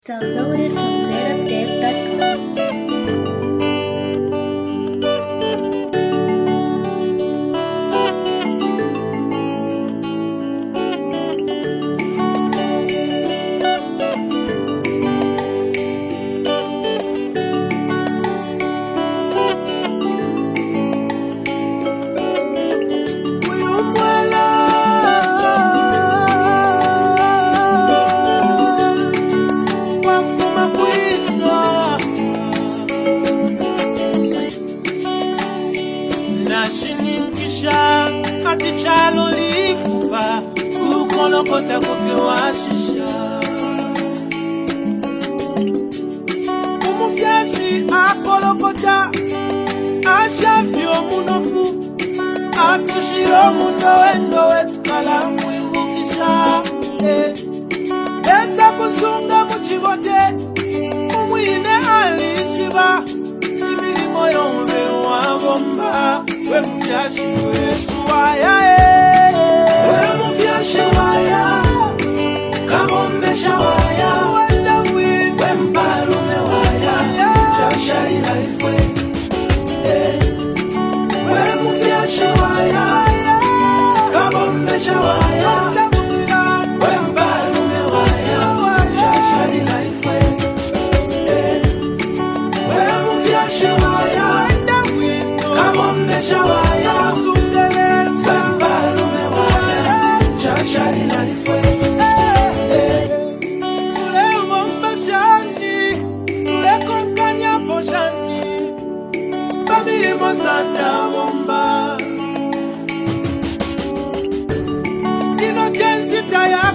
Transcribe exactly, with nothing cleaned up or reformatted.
Downloaded from zedupdate dot com. Ati chalo lifupa ukolokota kofi washisha umufyashi akolokota ashafyo munofu atushiro mundo wendo wetukala mwingukisha eza kusunga muchibote umwine alishiba imilimo yombe wabomba we mufyashi wesu waya we mufyashi waya kabombesha waya wenda mwini we mpalume waya chashari laifwe we mufyashi waya kabombesha waya we mpalume waya chashari laifwe we mufyashi waya wenda mwini kabombesha waya Santa bomba Innocence taya